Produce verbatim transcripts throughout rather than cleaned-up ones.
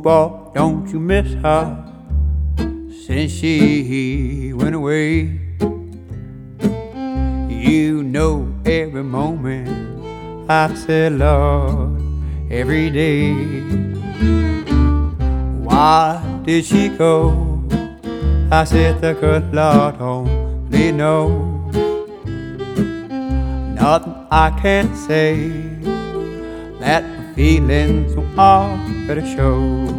boy, don't you miss her since she went away? You know every moment I said Lord every day. Why did she go? I said the good Lord only knows. Nothing I can say, that the feelings will already show.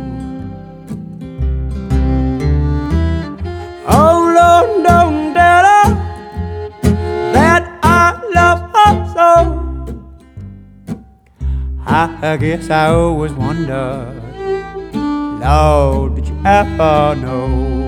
Oh Lord, don't tell her that I love her so. I guess I always wondered, Lord, did you ever know?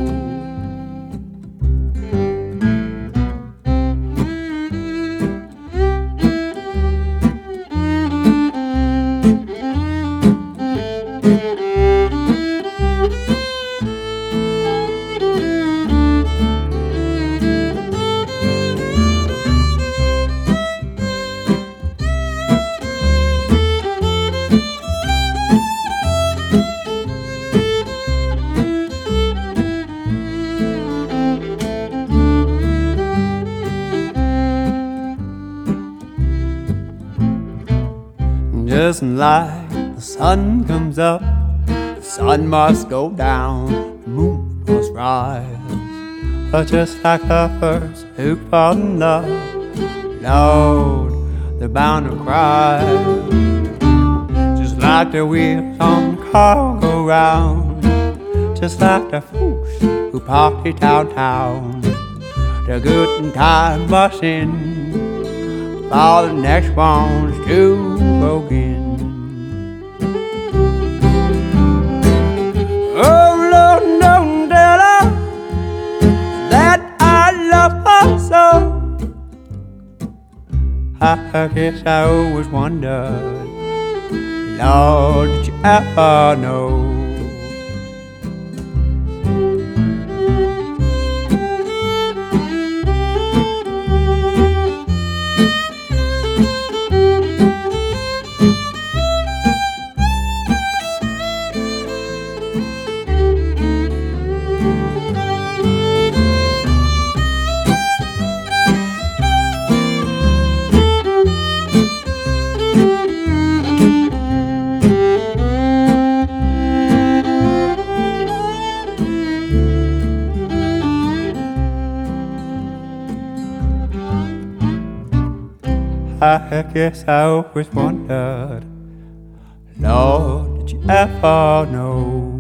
Just like the sun comes up, the sun must go down, the moon must rise. But just like lovers who fall in love, Lord, they're bound to cry. Just like the wheels on the car go round, just like the folks who party downtown. The good time must end for the next ones to begin. Oh Lord, don't tell her that I love her so. I guess I always wondered, Lord, did you ever know? I guess I always wondered, Lord, did you ever know?